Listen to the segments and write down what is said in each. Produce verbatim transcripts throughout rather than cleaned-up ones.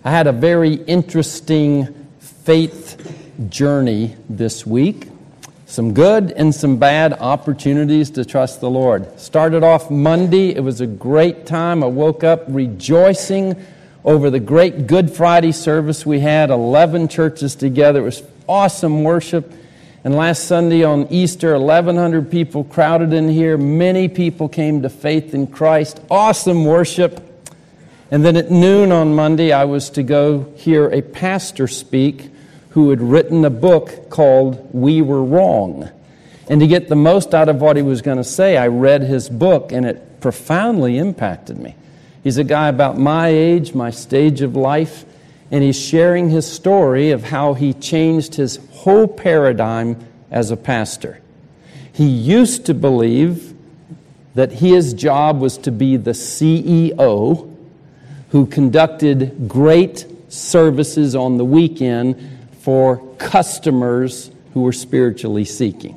I had a very interesting faith journey this week. Some good and some bad opportunities to trust the Lord. Started off Monday. It was a great time. I woke up rejoicing over the great Good Friday service we had. eleven churches together. It was awesome worship. And last Sunday on Easter, eleven hundred people crowded in here. Many people came to faith in Christ. Awesome worship. And then at noon on Monday, I was to go hear a pastor speak who had written a book called We Were Wrong. And to get the most out of what he was going to say, I read his book, and it profoundly impacted me. He's a guy about my age, my stage of life, and he's sharing his story of how he changed his whole paradigm as a pastor. He used to believe that his job was to be the C E O who conducted great services on the weekend for customers who were spiritually seeking.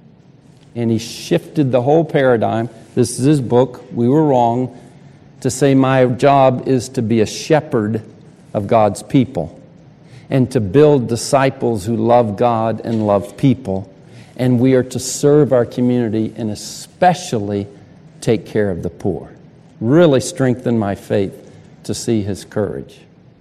And he shifted the whole paradigm. This is his book, We Were Wrong, to say my job is to be a shepherd of God's people and to build disciples who love God and love people. And we are to serve our community and especially take care of the poor. Really strengthened my faith to see his courage.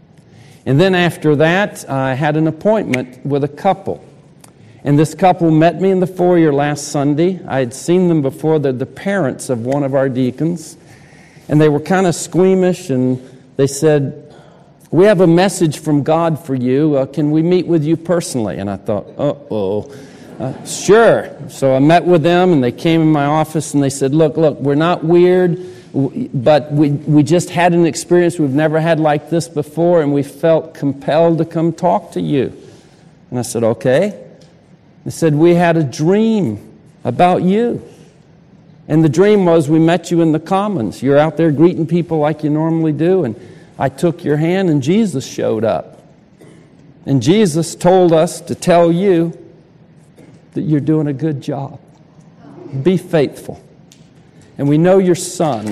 And then after that, I had an appointment with a couple. And this couple met me in the foyer last Sunday. I had seen them before. They're the parents of one of our deacons. And they were kind of squeamish, and they said, "We have a message from God for you. Uh, can we meet with you personally?" And I thought, uh-oh. Uh, sure. So I met with them, and they came in my office, and they said, look, look, we're not weird, but we we just had an experience we've never had like this before, and we felt compelled to come talk to you. And I said, okay. They said, we had a dream about you. And the dream was we met you in the Commons. You're out there greeting people like you normally do, and I took your hand, and Jesus showed up. And Jesus told us to tell you that you're doing a good job. Be faithful. And we know your son.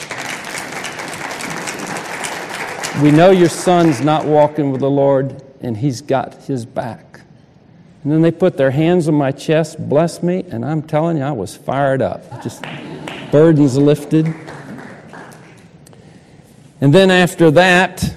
We know your son's not walking with the Lord, and he's got his back. And then they put their hands on my chest, blessed me, and I'm telling you, I was fired up. Just burdens lifted. And then after that,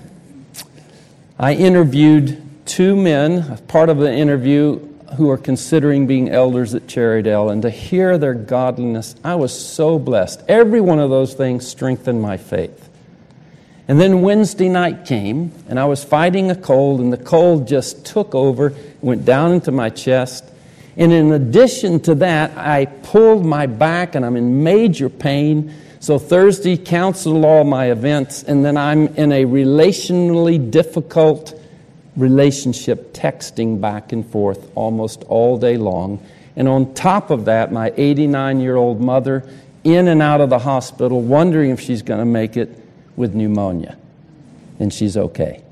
I interviewed two men, part of the interview, who are considering being elders at Cherrydale, and to hear their godliness, I was so blessed. Every one of those things strengthened my faith. And then Wednesday night came, and I was fighting a cold, and the cold just took over, went down into my chest. And in addition to that, I pulled my back, and I'm in major pain. So Thursday canceled all my events, and then I'm in a relationally difficult relationship, texting back and forth almost all day long. And on top of that, my eighty-nine-year-old mother in and out of the hospital, wondering if she's going to make it with pneumonia. And she's okay.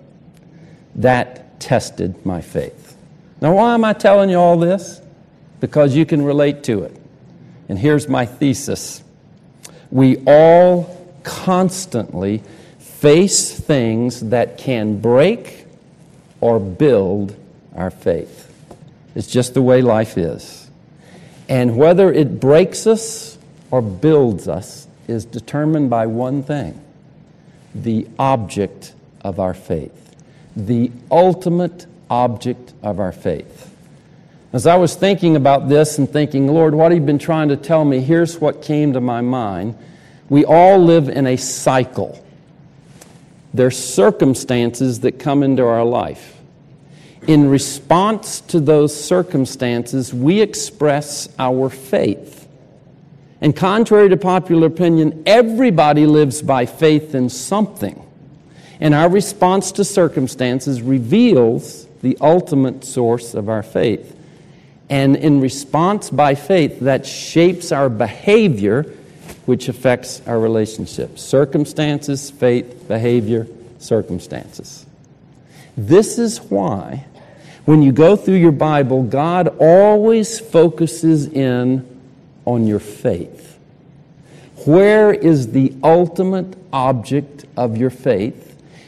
That tested my faith. Now, why am I telling you all this? Because you can relate to it. And here's my thesis. We all constantly face things that can break or build our faith. It's just the way life is. And whether it breaks us or builds us is determined by one thing: the object of our faith. The ultimate object of our faith. As I was thinking about this and thinking, Lord, what have you been trying to tell me? Here's what came to my mind. We all live in a cycle. There's circumstances that come into our life. In response to those circumstances, we express our faith. And contrary to popular opinion, everybody lives by faith in something. And our response to circumstances reveals the ultimate source of our faith. And in response by faith, that shapes our behavior, which affects our relationships. Circumstances, faith, behavior, circumstances. This is why, when you go through your Bible, God always focuses in on your faith. Where is the ultimate object of your faith?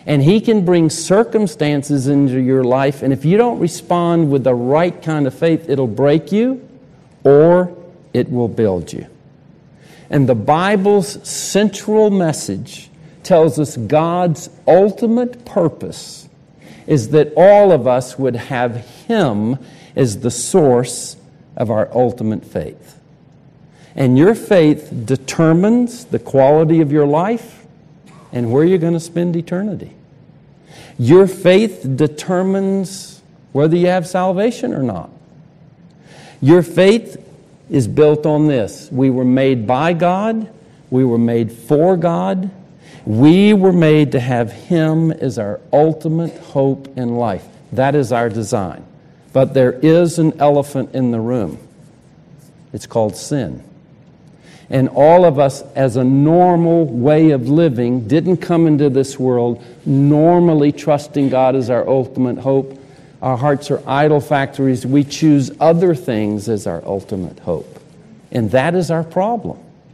And He can bring circumstances into your life, and if you don't respond with the right kind of faith, it'll break you or it will build you. And the Bible's central message tells us God's ultimate purpose is that all of us would have Him as the source of our ultimate faith. And your faith determines the quality of your life and where you're going to spend eternity. Your faith determines whether you have salvation or not. Your faith is built on this. We were made by God. We were made for God. We were made to have Him as our ultimate hope in life. That is our design. But there is an elephant in the room. It's called sin. And all of us, as a normal way of living, didn't come into this world normally trusting God as our ultimate hope. Our hearts are idol factories. We choose other things as our ultimate hope. And that is our problem.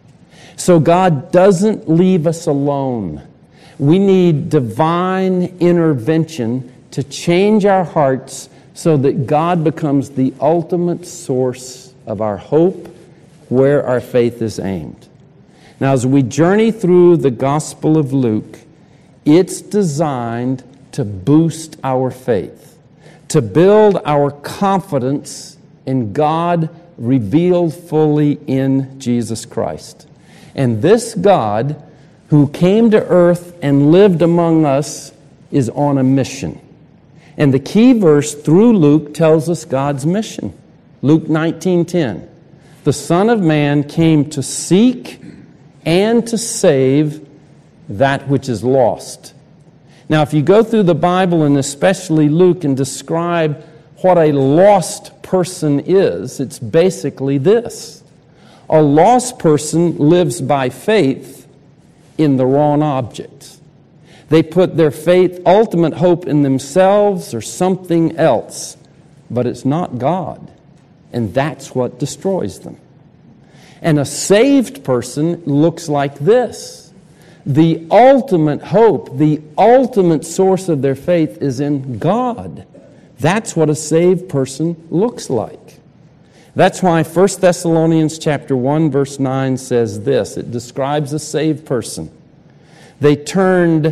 So God doesn't leave us alone. We need divine intervention to change our hearts so that God becomes the ultimate source of our hope, where our faith is aimed. Now, as we journey through the Gospel of Luke, it's designed to boost our faith, to build our confidence in God revealed fully in Jesus Christ. And this God who came to earth and lived among us is on a mission. And the key verse through Luke tells us God's mission. Luke nineteen ten. The Son of Man came to seek and to save that which is lost. Now, if you go through the Bible, and especially Luke, and describe what a lost person is, it's basically this. A lost person lives by faith in the wrong object. They put their faith, ultimate hope in themselves or something else, but it's not God. And that's what destroys them. And a saved person looks like this. The ultimate hope, the ultimate source of their faith is in God. That's what a saved person looks like. That's why First Thessalonians chapter one, verse nine says this. It describes a saved person. They turned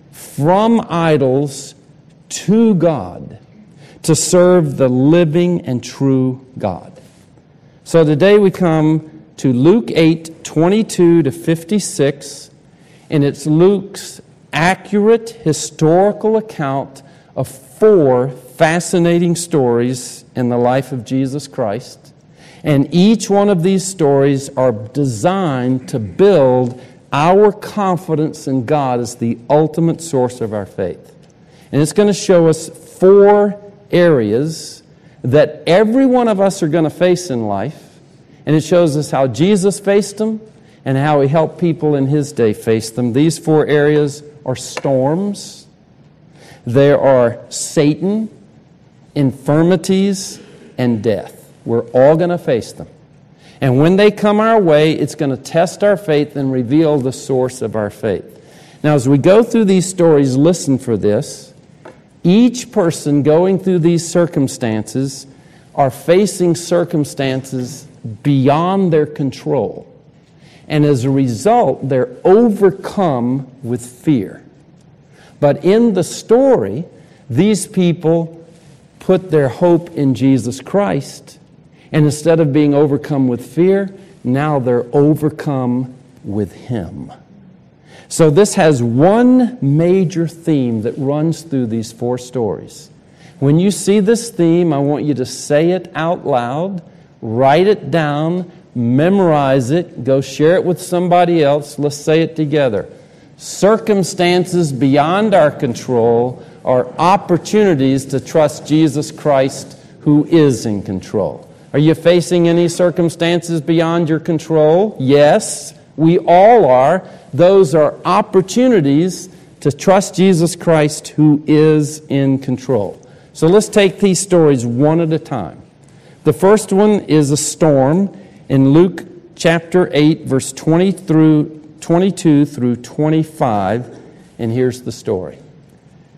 from idols to God, to serve the living and true God. So today we come to Luke eight, twenty-two to fifty-six, and it's Luke's accurate historical account of four fascinating stories in the life of Jesus Christ. And each one of these stories are designed to build our confidence in God as the ultimate source of our faith. And it's going to show us four areas that every one of us are going to face in life, and it shows us how Jesus faced them and how He helped people in His day face them. These four areas are storms, there are Satan, infirmities, and death. We're all going to face them. And when they come our way, it's going to test our faith and reveal the source of our faith. Now, as we go through these stories, listen for this. Each person going through these circumstances are facing circumstances beyond their control. And as a result, they're overcome with fear. But in the story, these people put their hope in Jesus Christ. And instead of being overcome with fear, now they're overcome with Him. So this has one major theme that runs through these four stories. When you see this theme, I want you to say it out loud, write it down, memorize it, go share it with somebody else. Let's say it together. Circumstances beyond our control are opportunities to trust Jesus Christ, who is in control. Are you facing any circumstances beyond your control? Yes, we all are. Those are opportunities to trust Jesus Christ, who is in control. So let's take these stories one at a time. The first one is a storm in Luke chapter eight, verse twenty through twenty-two through twenty-five, and here's the story.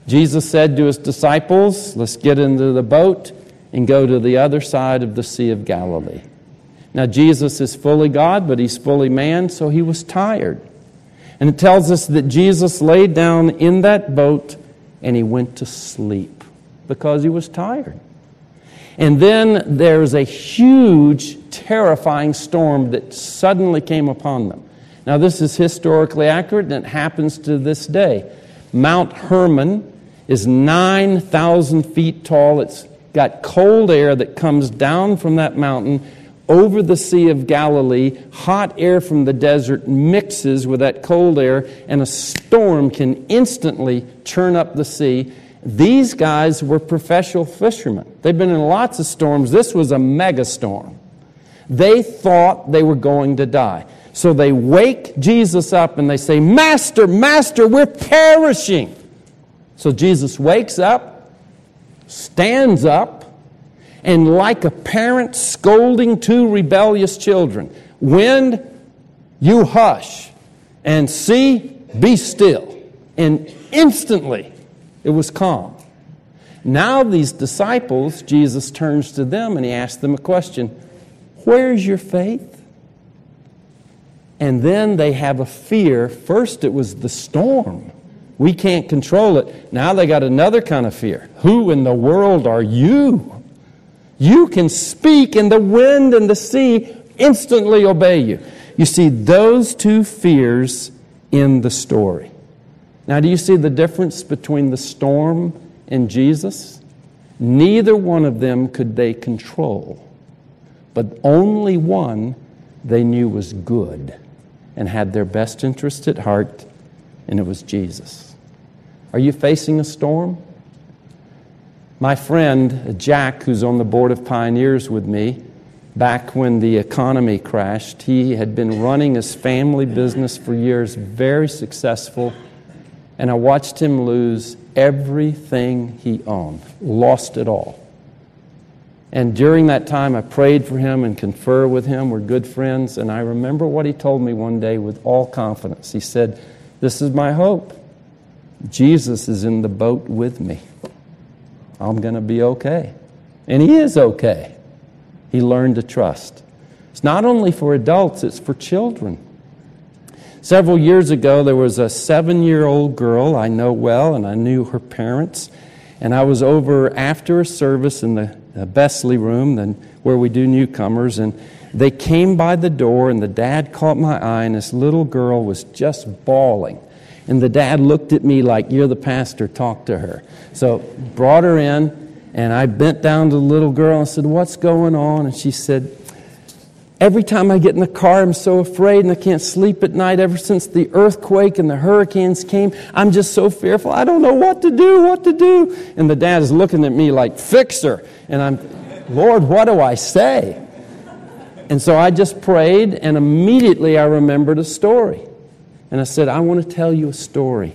Jesus said to his disciples, let's get into the boat and go to the other side of the Sea of Galilee. Now, Jesus is fully God, but he's fully man, so he was tired. And it tells us that Jesus laid down in that boat and he went to sleep because he was tired. And then there's a huge, terrifying storm that suddenly came upon them. Now, this is historically accurate, and it happens to this day. Mount Hermon is nine thousand feet tall. It's got cold air that comes down from that mountain over the Sea of Galilee. Hot air from the desert mixes with that cold air, and a storm can instantly churn up the sea. These guys were professional fishermen. They've been in lots of storms. This was a mega storm. They thought they were going to die. So they wake Jesus up and they say, Master, Master, we're perishing. So Jesus wakes up, stands up, and like a parent scolding two rebellious children, wind, you hush, and sea, be still. And instantly it was calm. Now these disciples, Jesus turns to them and he asks them a question. Where's your faith? And then they have a fear. First it was the storm. We can't control it. Now they got another kind of fear. Who in the world are you? You can speak and the wind and the sea instantly obey you. You see those two fears in the story. Now, do you see the difference between the storm and Jesus? Neither one of them could they control, but only one they knew was good and had their best interest at heart, and it was Jesus. Are you facing a storm? My friend Jack, who's on the board of Pioneers with me, back when the economy crashed, he had been running his family business for years, very successful. And I watched him lose everything he owned, lost it all. And during that time, I prayed for him and conferred with him. We're good friends. And I remember what he told me one day with all confidence. He said, this is my hope. Jesus is in the boat with me. I'm going to be okay. And he is okay. He learned to trust. It's not only for adults, it's for children. Several years ago, there was a seven-year-old girl I know well, and I knew her parents. And I was over after a service in the, the Besley room, then where we do newcomers, and they came by the door, and the dad caught my eye, and this little girl was just bawling. And the dad looked at me like, you're the pastor, talk to her. So brought her in, and I bent down to the little girl and said, what's going on? And she said, every time I get in the car, I'm so afraid and I can't sleep at night. Ever since the earthquake and the hurricanes came, I'm just so fearful. I don't know what to do, what to do. And the dad is looking at me like, fix her. And I'm, Lord, what do I say? And so I just prayed, and immediately I remembered a story. And I said, I want to tell you a story.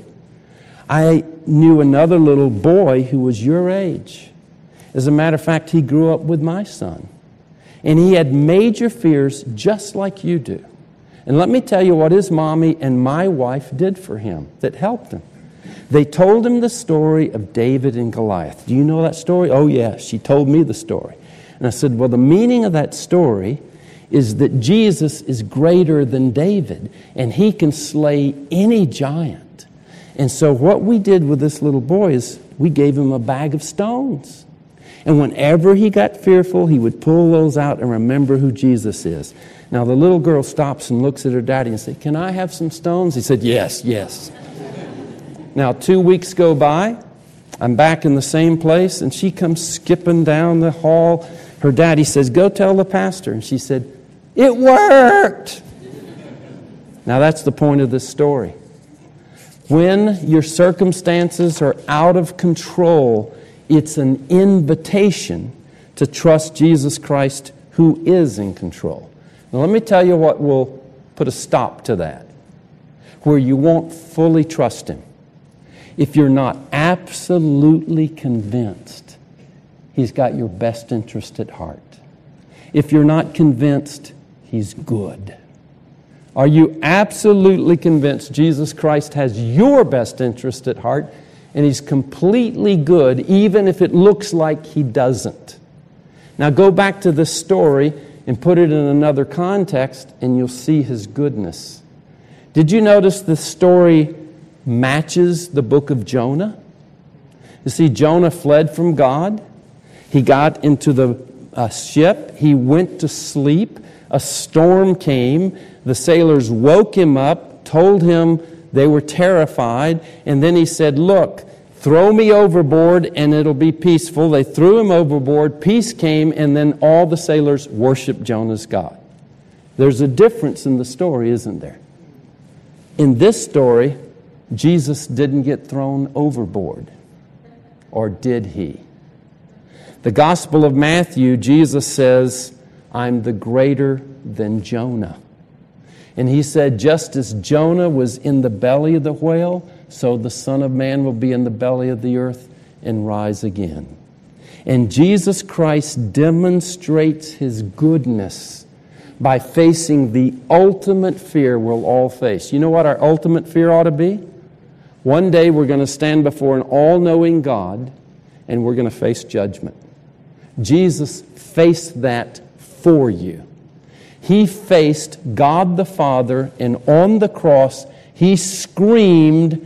I knew another little boy who was your age. As a matter of fact, he grew up with my son. And he had major fears just like you do. And let me tell you what his mommy and my wife did for him that helped him. They told him the story of David and Goliath. Do you know that story? Oh, yeah, she told me the story. And I said, well, the meaning of that story is that Jesus is greater than David, and he can slay any giant. And so what we did with this little boy is we gave him a bag of stones. And whenever he got fearful, he would pull those out and remember who Jesus is. Now, the little girl stops and looks at her daddy and says, can I have some stones? He said, yes, yes. Now, two weeks go by. I'm back in the same place, and she comes skipping down the hall. Her daddy says, go tell the pastor. And she said, it worked. Now, that's the point of this story. When your circumstances are out of control, it's an invitation to trust Jesus Christ, who is in control. Now, let me tell you what will put a stop to that, where you won't fully trust Him. If you're not absolutely convinced He's got your best interest at heart. If you're not convinced He's good. Are you absolutely convinced Jesus Christ has your best interest at heart? And He's completely good, even if it looks like He doesn't. Now go back to this story and put it in another context, and you'll see His goodness. Did you notice the story matches the book of Jonah? You see, Jonah fled from God. He got into the uh, ship. He went to sleep. A storm came. The sailors woke him up, told him they were terrified, and then he said, "Look, throw me overboard and it'll be peaceful." They threw him overboard. Peace came, and then all the sailors worshiped Jonah's God. There's a difference in the story, isn't there? In this story, Jesus didn't get thrown overboard. Or did He? The Gospel of Matthew, Jesus says, "I'm the greater than Jonah." And He said, just as Jonah was in the belly of the whale, so the Son of Man will be in the belly of the earth and rise again. And Jesus Christ demonstrates His goodness by facing the ultimate fear we'll all face. You know what our ultimate fear ought to be? One day we're going to stand before an all-knowing God and we're going to face judgment. Jesus faced that for you. He faced God the Father, and on the cross He screamed,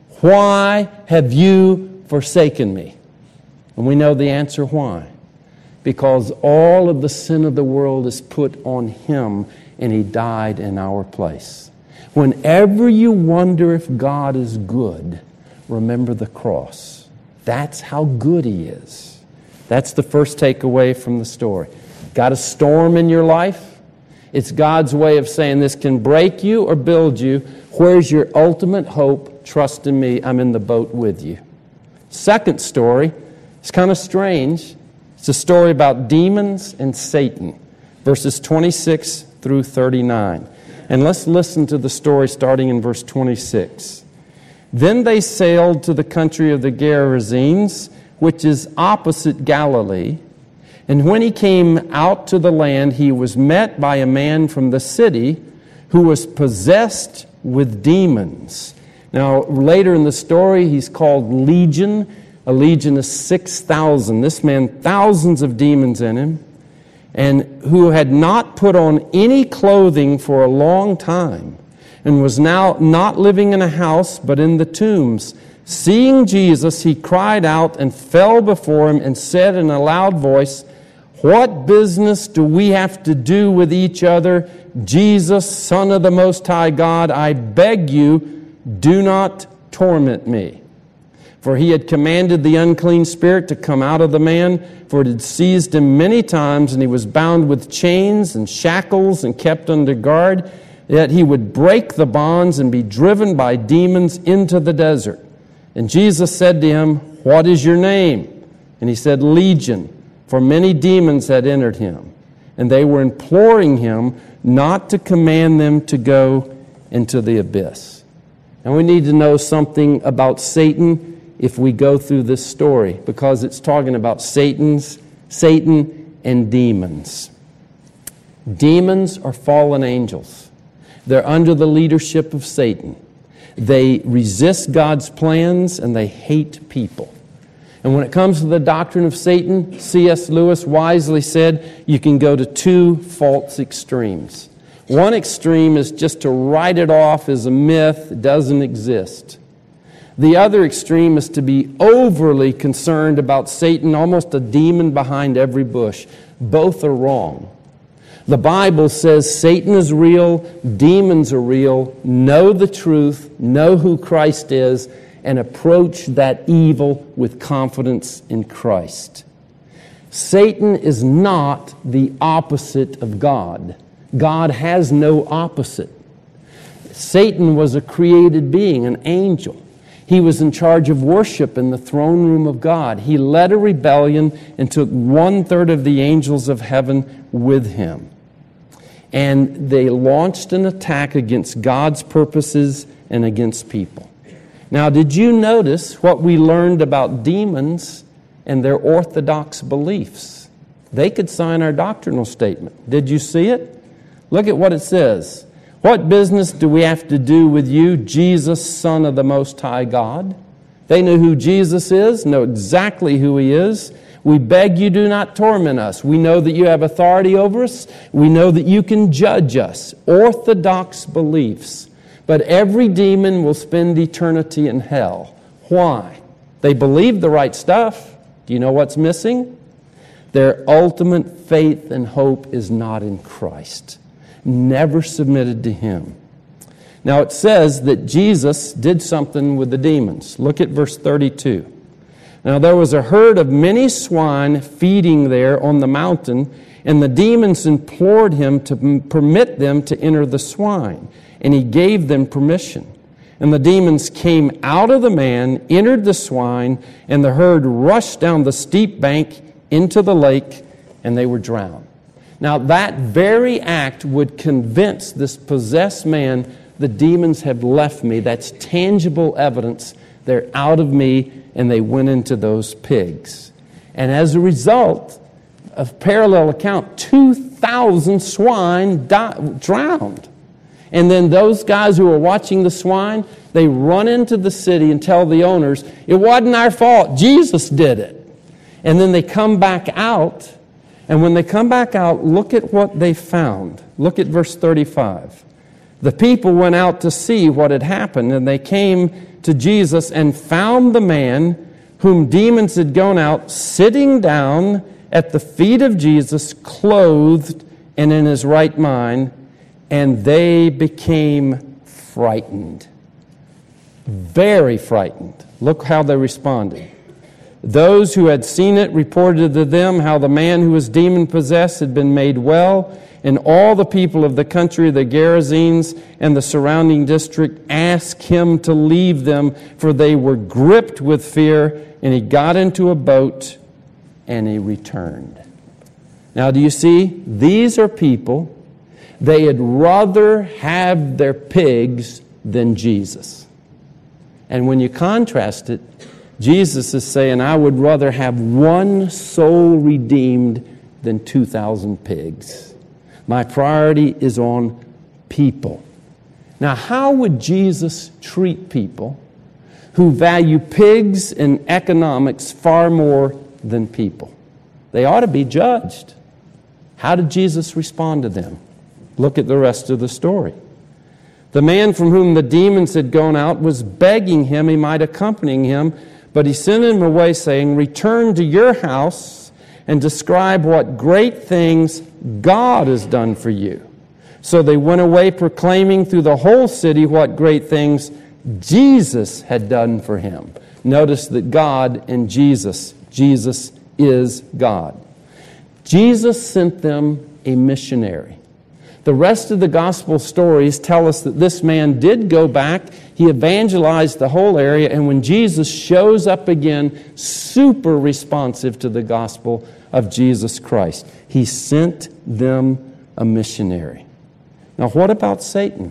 "Why have you forsaken me?" And we know the answer why. Because all of the sin of the world is put on Him, and He died in our place. Whenever you wonder if God is good, remember the cross. That's how good He is. That's the first takeaway from the story. Got a storm in your life? It's God's way of saying this can break you or build you. Where's your ultimate hope? Trust in me. I'm in the boat with you. Second story, it's kind of strange. It's a story about demons and Satan, verses twenty-six through thirty-nine. And let's listen to the story starting in verse twenty-six. Then they sailed to the country of the Gerasenes, which is opposite Galilee. And when he came out to the land, he was met by a man from the city who was possessed with demons. Now, later in the story, he's called Legion. A legion is six thousand. This man, thousands of demons in him, and who had not put on any clothing for a long time, and was now not living in a house, but in the tombs. Seeing Jesus, he cried out and fell before him and said in a loud voice, "What business do we have to do with each other? Jesus, Son of the Most High God, I beg you, do not torment me." For he had commanded the unclean spirit to come out of the man, for it had seized him many times, and he was bound with chains and shackles and kept under guard, that he would break the bonds and be driven by demons into the desert. And Jesus said to him, "What is your name?" And he said, "Legion," for many demons had entered him. And they were imploring him not to command them to go into the abyss. And we need to know something about Satan if we go through this story, because it's talking about Satan's, Satan and demons. Demons are fallen angels. They're under the leadership of Satan. They resist God's plans and they hate people. And when it comes to the doctrine of Satan, C S Lewis wisely said you can go to two false extremes. One extreme is just to write it off as a myth, it doesn't exist. The other extreme is to be overly concerned about Satan, almost a demon behind every bush. Both are wrong. The Bible says Satan is real, demons are real. Know the truth, know who Christ is, and approach that evil with confidence in Christ. Satan is not the opposite of God. God has no opposite. Satan was a created being, an angel. He was in charge of worship in the throne room of God. He led a rebellion and took one-third of the angels of heaven with him. And they launched an attack against God's purposes and against people. Now, did you notice what we learned about demons and their orthodox beliefs? They could sign our doctrinal statement. Did you see it? Look at what it says. "What business do we have to do with you, Jesus, Son of the Most High God?" They knew who Jesus is, know exactly who He is. We beg you, do not torment us. We know that you have authority over us. We know that you can judge us. Orthodox beliefs. But every demon will spend eternity in hell. Why? They believe the right stuff. Do you know what's missing? Their ultimate faith and hope is not in Christ. Never submitted to Him. Now it says that Jesus did something with the demons. Look at verse thirty-two. Now there was a herd of many swine feeding there on the mountain, and the demons implored Him to permit them to enter the swine, and He gave them permission. And the demons came out of the man, entered the swine, and the herd rushed down the steep bank into the lake, and they were drowned. Now that very act would convince this possessed man, the demons have left me. That's tangible evidence. They're out of me, and they went into those pigs. And as a result of parallel account, two thousand swine died, drowned. And then those guys who were watching the swine, they run into the city and tell the owners, it wasn't our fault, Jesus did it. And then they come back out, and when they come back out, look at what they found. Look at verse thirty-five. The people went out to see what had happened, and they came to Jesus and found the man whom demons had gone out sitting down at the feet of Jesus, clothed and in his right mind, and they became frightened. Very frightened. Look how they responded. Those who had seen it reported to them how the man who was demon-possessed had been made well, and all the people of the country, the Gerasenes and the surrounding district, asked him to leave them, for they were gripped with fear, and he got into a boat and he returned. Now, do you see? These are people, they had rather have their pigs than Jesus. And when you contrast it, Jesus is saying, I would rather have one soul redeemed than two thousand pigs. My priority is on people. Now, how would Jesus treat people who value pigs and economics far more than people? They ought to be judged. How did Jesus respond to them? Look at the rest of the story. The man from whom the demons had gone out was begging him he might accompany him, but he sent him away, saying, return to your house and describe what great things God has done for you. So they went away proclaiming through the whole city what great things Jesus had done for him. Notice that God and Jesus, Jesus is God. Jesus sent them a missionary. The rest of the gospel stories tell us that this man did go back. He evangelized the whole area, and when Jesus shows up again, super responsive to the gospel of Jesus Christ, he sent them a missionary. Now, what about Satan?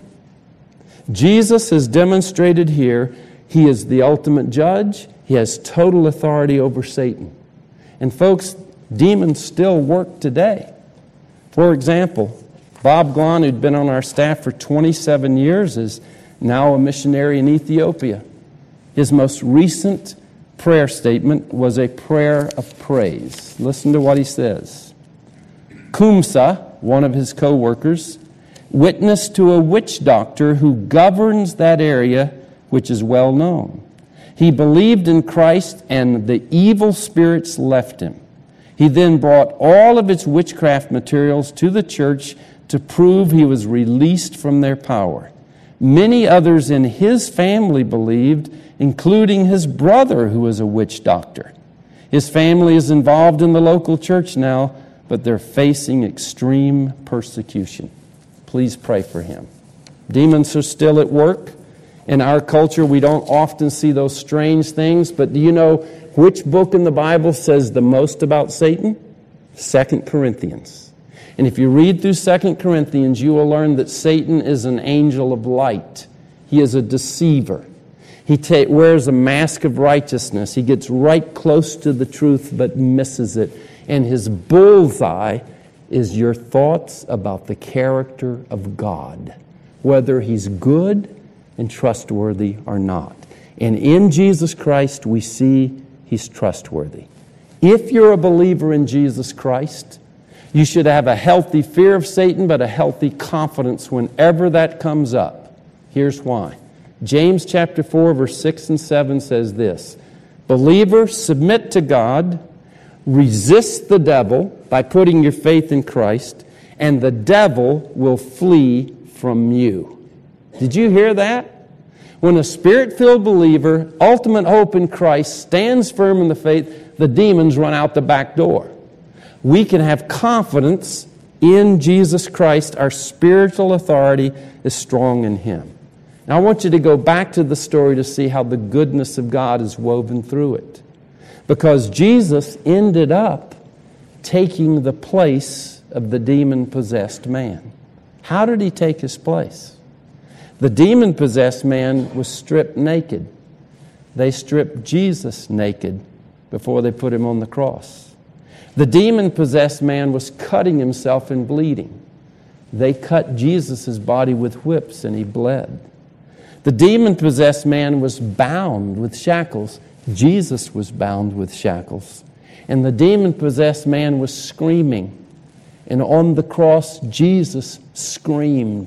Jesus has demonstrated here he is the ultimate judge. He has total authority over Satan. And folks, demons still work today. For example, Bob Glahn, who'd been on our staff for twenty-seven years, is now a missionary in Ethiopia. His most recent prayer statement was a prayer of praise. Listen to what he says. Kumsa, one of his co-workers, witnessed to a witch doctor who governs that area, which is well known. He believed in Christ, and the evil spirits left him. He then brought all of its witchcraft materials to the church to prove he was released from their power. Many others in his family believed, including his brother, who was a witch doctor. His family is involved in the local church now, but they're facing extreme persecution. Please pray for him. Demons are still at work. In our culture, we don't often see those strange things, but do you know which book in the Bible says the most about Satan? Second Corinthians. And if you read through Second Corinthians, you will learn that Satan is an angel of light. He is a deceiver. He ta- wears a mask of righteousness. He gets right close to the truth but misses it. And his bullseye is your thoughts about the character of God, whether he's good and trustworthy or not. And in Jesus Christ, we see He's trustworthy. If you're a believer in Jesus Christ, you should have a healthy fear of Satan, but a healthy confidence whenever that comes up. Here's why. James chapter four, verse six and seven says this, "Believer, submit to God, resist the devil by putting your faith in Christ, and the devil will flee from you." Did you hear that? When a Spirit-filled believer, ultimate hope in Christ, stands firm in the faith, the demons run out the back door. We can have confidence in Jesus Christ. Our spiritual authority is strong in Him. Now I want you to go back to the story to see how the goodness of God is woven through it. Because Jesus ended up taking the place of the demon-possessed man. How did He take his place? The demon-possessed man was stripped naked. They stripped Jesus naked before they put Him on the cross. The demon-possessed man was cutting himself and bleeding. They cut Jesus' body with whips and He bled. The demon-possessed man was bound with shackles. Jesus was bound with shackles. And the demon-possessed man was screaming. And on the cross, Jesus screamed,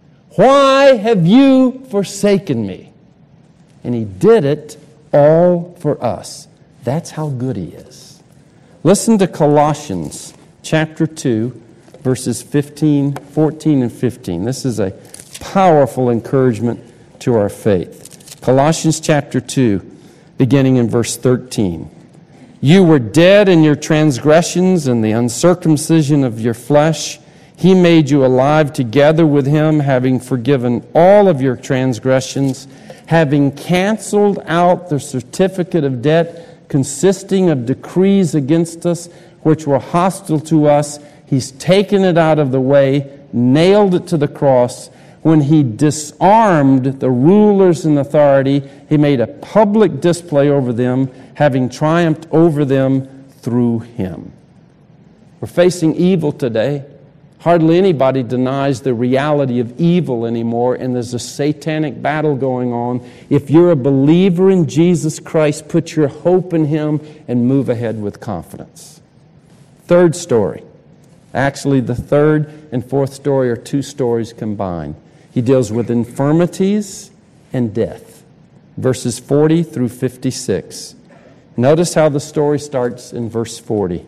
"Why have you forsaken me?" And He did it all for us. That's how good He is. Listen to Colossians chapter two, verses fifteen, fourteen, and fifteen. This is a powerful encouragement to our faith. Colossians chapter two, beginning in verse thirteen. "You were dead in your transgressions and the uncircumcision of your flesh. He made you alive together with Him, having forgiven all of your transgressions, having canceled out the certificate of debt consisting of decrees against us, which were hostile to us. He's taken it out of the way, nailed it to the cross. When He disarmed the rulers and authority, He made a public display over them, having triumphed over them through Him." We're facing evil today. Hardly anybody denies the reality of evil anymore, and there's a satanic battle going on. If you're a believer in Jesus Christ, put your hope in Him and move ahead with confidence. Third story. Actually, the third and fourth story are two stories combined. He deals with infirmities and death. Verses forty through fifty-six. Notice how the story starts in verse forty.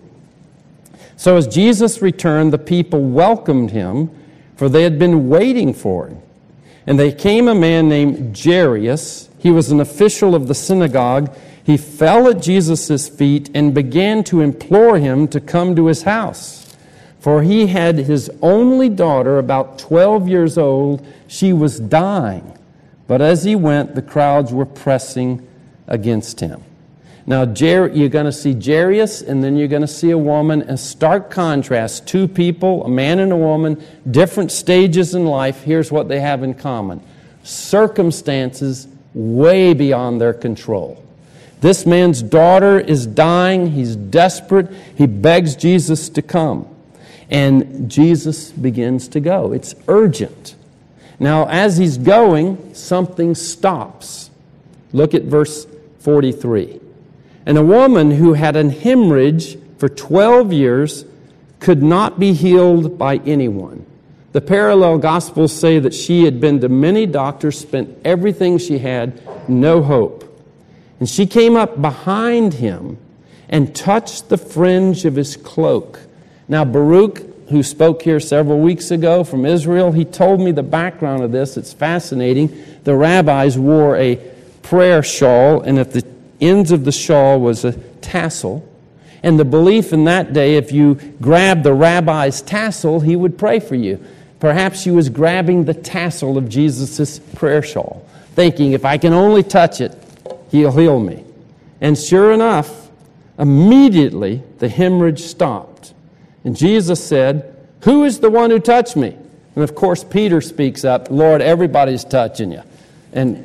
"So as Jesus returned, the people welcomed Him, for they had been waiting for Him. And there came a man named Jairus. He was an official of the synagogue. He fell at Jesus' feet and began to implore Him to come to his house. For he had his only daughter, about twelve years old. She was dying. But as he went, the crowds were pressing against Him." Now, you're going to see Jairus, and then you're going to see a woman. A stark contrast. Two people, a man and a woman, different stages in life. Here's what they have in common. Circumstances way beyond their control. This man's daughter is dying. He's desperate. He begs Jesus to come. And Jesus begins to go. It's urgent. Now, as He's going, something stops. Look at verse forty-three. "And a woman who had an hemorrhage for twelve years could not be healed by anyone." The parallel Gospels say that she had been to many doctors, spent everything she had, no hope. "And she came up behind Him and touched the fringe of His cloak." Now, Baruch, who spoke here several weeks ago from Israel, he told me the background of this. It's fascinating. The rabbis wore a prayer shawl, and at the ends of the shawl was a tassel. And the belief in that day, if you grabbed the rabbi's tassel, he would pray for you. Perhaps she was grabbing the tassel of Jesus' prayer shawl, thinking, if I can only touch it, He'll heal me. And sure enough, immediately the hemorrhage stopped. And Jesus said, "Who is the one who touched me?" And of course, Peter speaks up, "Lord, everybody's touching you." And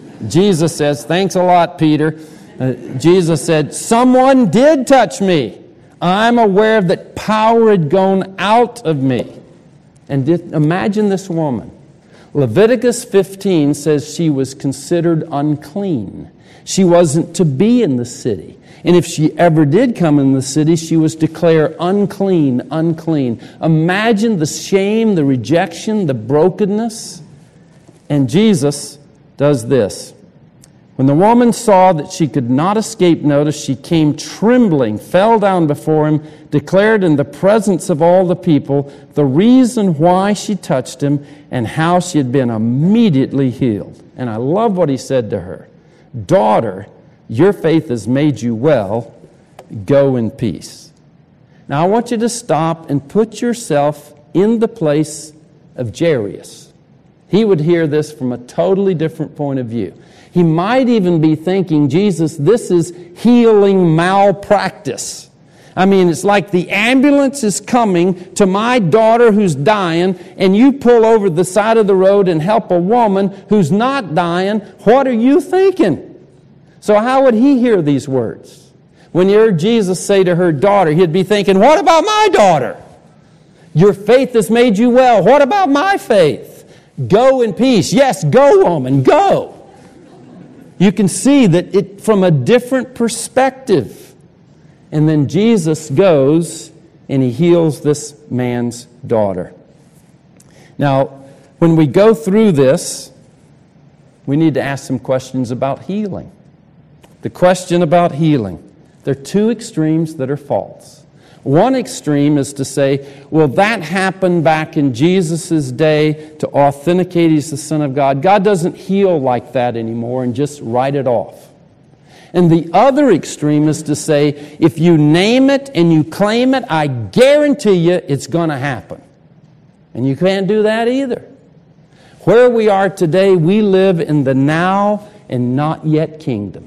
Jesus says, "Thanks a lot, Peter." Uh, Jesus said, "Someone did touch me. I'm aware that power had gone out of me." And did, imagine this woman Leviticus fifteen says she was considered unclean. She wasn't to be in the city. And if she ever did come in the city, she was declared unclean, unclean. Imagine the shame, the rejection, the brokenness. And Jesus does this. When the woman saw that she could not escape notice, she came trembling, fell down before him, declared in the presence of all the people the reason why she touched him and how she had been immediately healed. And I love what he said to her. Daughter, your faith has made you well. Go in peace. Now I want you to stop and put yourself in the place of Jairus. He would hear this from a totally different point of view. He might even be thinking, Jesus, this is healing malpractice. I mean, it's like the ambulance is coming to my daughter who's dying, and you pull over the side of the road and help a woman who's not dying. What are you thinking? So how would he hear these words? When you heard Jesus say to her daughter, he'd be thinking, what about my daughter? Your faith has made you well. What about my faith? Go in peace. Yes, go, woman, go. You can see that it from a different perspective. And then Jesus goes and he heals this man's daughter. Now, when we go through this, we need to ask some questions about healing. The question about healing. There are two extremes that are false. One extreme is to say, well, that happened back in Jesus' day to authenticate He's the Son of God. God doesn't heal like that anymore, and just write it off. And the other extreme is to say, if you name it and you claim it, I guarantee you it's going to happen. And you can't do that either. Where we are today, we live in the now and not yet kingdom.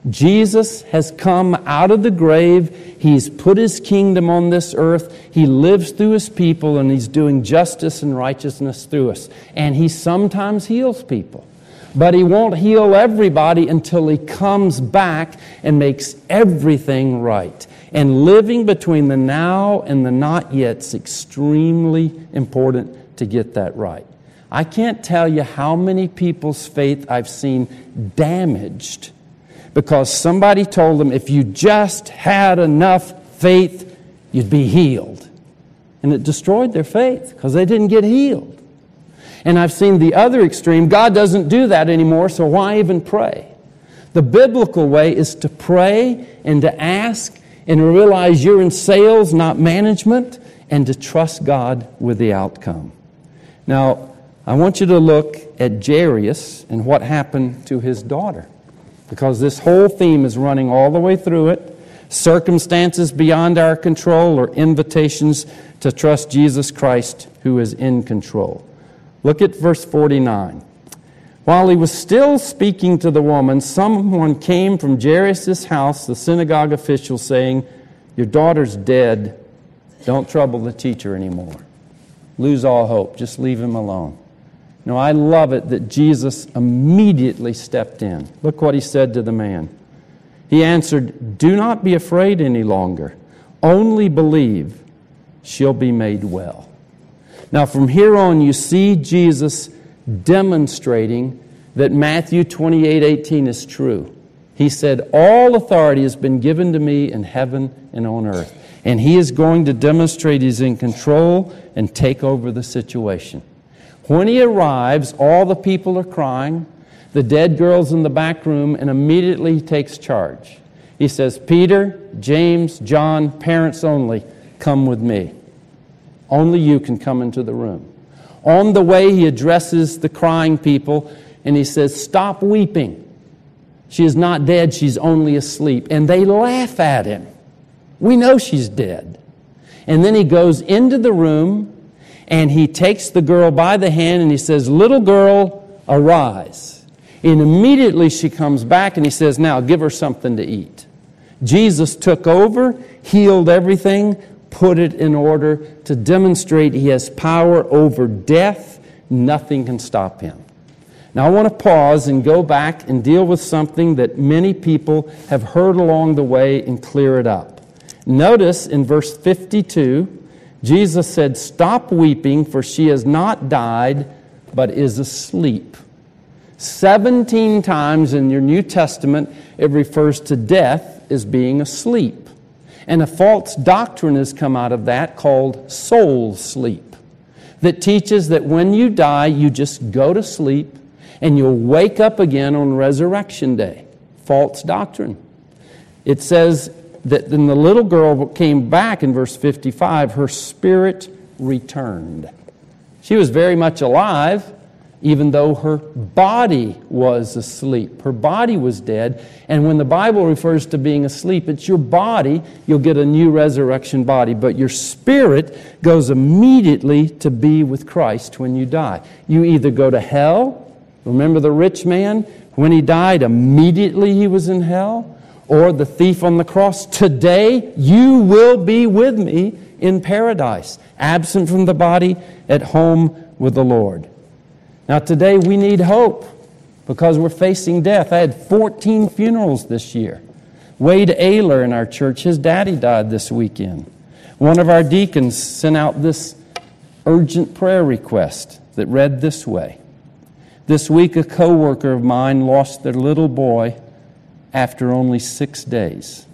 Jesus has come out of the grave. He's put His kingdom on this earth. He lives through His people, and He's doing justice and righteousness through us. And He sometimes heals people. But He won't heal everybody until He comes back and makes everything right. And living between the now and the not yet is extremely important to get that right. I can't tell you how many people's faith I've seen damaged because somebody told them, if you just had enough faith, you'd be healed. And it destroyed their faith because they didn't get healed. And I've seen the other extreme. God doesn't do that anymore, so why even pray? The biblical way is to pray and to ask and to realize you're in sales, not management, and to trust God with the outcome. Now, I want you to look at Jairus and what happened to his daughter, because this whole theme is running all the way through it. Circumstances beyond our control or invitations to trust Jesus Christ who is in control. Look at verse forty-nine. While he was still speaking to the woman, someone came from Jairus' house, the synagogue official, saying, your daughter's dead. Don't trouble the teacher anymore. Lose all hope. Just leave him alone. Now, I love it that Jesus immediately stepped in. Look what He said to the man. He answered, do not be afraid any longer. Only believe. She'll be made well. Now, from here on, you see Jesus demonstrating that Matthew twenty-eight eighteen is true. He said, all authority has been given to me in heaven and on earth. And He is going to demonstrate He's in control and take over the situation. When He arrives, all the people are crying. The dead girl's in the back room, and immediately He takes charge. He says, Peter, James, John, parents only, come with me. Only you can come into the room. On the way, He addresses the crying people, and He says, stop weeping. She is not dead, she's only asleep. And they laugh at Him. We know she's dead. And then He goes into the room, and He takes the girl by the hand, and He says, little girl, arise. And immediately she comes back, and He says, now give her something to eat. Jesus took over, healed everything, put it in order to demonstrate He has power over death. Nothing can stop Him. Now I want to pause and go back and deal with something that many people have heard along the way and clear it up. Notice in verse fifty-two, Jesus said, stop weeping, for she has not died, but is asleep. Seventeen times in your New Testament, it refers to death as being asleep. And a false doctrine has come out of that called soul sleep, that teaches that when you die, you just go to sleep and you'll wake up again on Resurrection Day. False doctrine. It says that when the little girl came back in verse fifty-five, her spirit returned. She was very much alive, even though her body was asleep. Her body was dead. And when the Bible refers to being asleep, it's your body. You'll get a new resurrection body. But your spirit goes immediately to be with Christ when you die. You either go to hell. Remember the rich man? When he died, immediately he was in hell. Or the thief on the cross. Today, you will be with me in paradise. Absent from the body, at home with the Lord. Now today we need hope because we're facing death. I had fourteen funerals this year. Wade Ayler in our church, his daddy died this weekend. One of our deacons sent out this urgent prayer request that read this way. This week a co-worker of mine lost their little boy after only six days.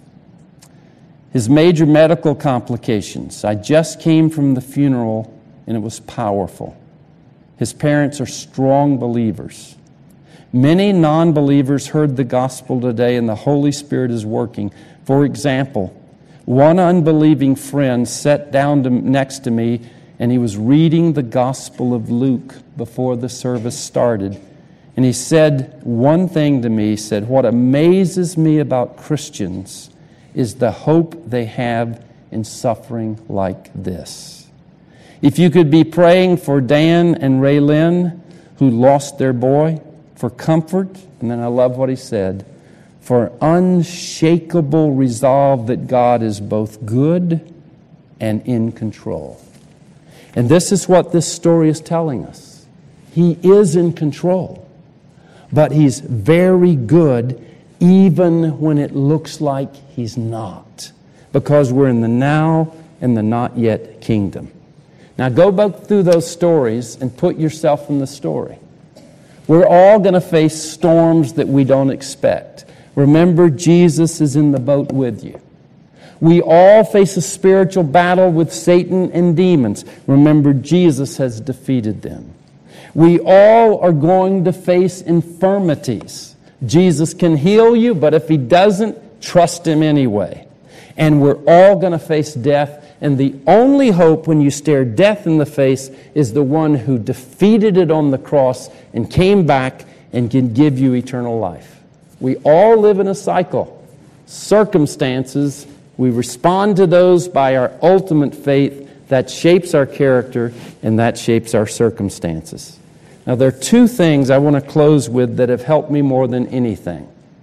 His major medical complications. I just came from the funeral and it was powerful. His parents are strong believers. Many non-believers heard the gospel today and the Holy Spirit is working. For example, one unbelieving friend sat down to, next to me and he was reading the Gospel of Luke before the service started. And he said one thing to me. He said, "What amazes me about Christians is the hope they have in suffering like this." If you could be praying for Dan and Raylyn, who lost their boy, for comfort, and then I love what he said, for unshakable resolve that God is both good and in control. And this is what this story is telling us. He is in control, but He's very good even when it looks like He's not, because we're in the now and the not yet kingdom. Now go back through those stories and put yourself in the story. We're all going to face storms that we don't expect. Remember, Jesus is in the boat with you. We all face a spiritual battle with Satan and demons. Remember, Jesus has defeated them. We all are going to face infirmities. Jesus can heal you, but if He doesn't, trust Him anyway. And we're all going to face death. And the only hope when you stare death in the face is the one who defeated it on the cross and came back and can give you eternal life. We all live in a cycle. Circumstances, we respond to those by our ultimate faith. That shapes our character and that shapes our circumstances. Now there are two things I want to close with that have helped me more than anything.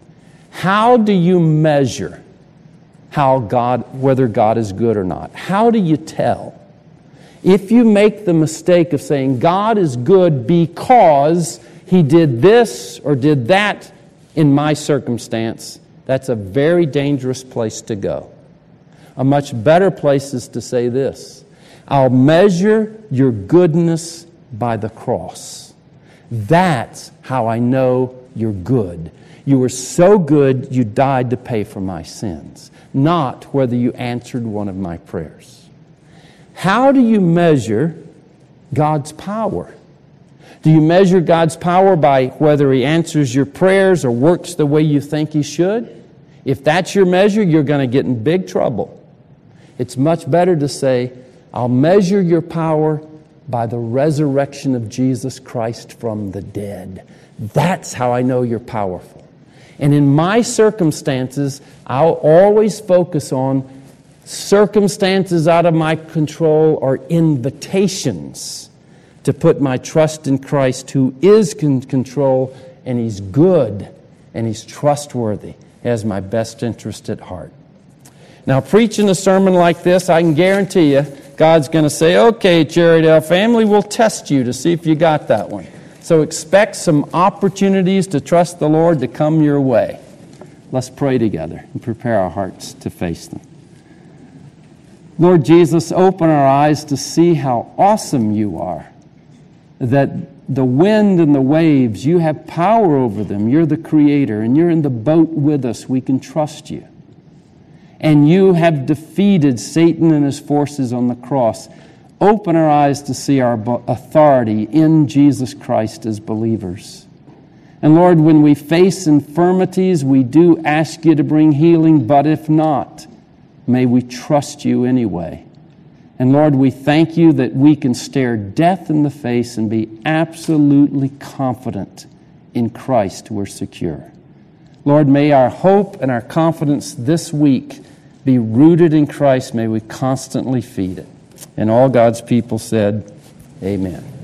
How do you measure how God, whether God is good or not? How do you tell? If you make the mistake of saying God is good because He did this or did that in my circumstance, that's a very dangerous place to go. A much better place is to say this: I'll measure your goodness by the cross. That's how I know you're good. You were so good you died to pay for my sins, not whether you answered one of my prayers. How do you measure God's power? Do you measure God's power by whether He answers your prayers or works the way you think He should? If that's your measure, you're going to get in big trouble. It's much better to say, I'll measure your power by the resurrection of Jesus Christ from the dead. That's how I know you're powerful. And in my circumstances, I'll always focus on circumstances out of my control or invitations to put my trust in Christ, who is in control, and He's good, and He's trustworthy. He has my best interest at heart. Now, preaching a sermon like this, I can guarantee you, God's going to say, okay, Cherrydale family, we'll test you to see if you got that one. So expect some opportunities to trust the Lord to come your way. Let's pray together and prepare our hearts to face them. Lord Jesus, open our eyes to see how awesome You are, that the wind and the waves, you have power over them. You're the Creator, and you're in the boat with us. We can trust you. And you have defeated Satan and his forces on the cross. Open our eyes to see our authority in Jesus Christ as believers. And Lord, when we face infirmities, we do ask you to bring healing, but if not, may we trust you anyway. And Lord, we thank you that we can stare death in the face and be absolutely confident in Christ we're secure. Lord, may our hope and our confidence this week be rooted in Christ. May we constantly feed it. And all God's people said, amen.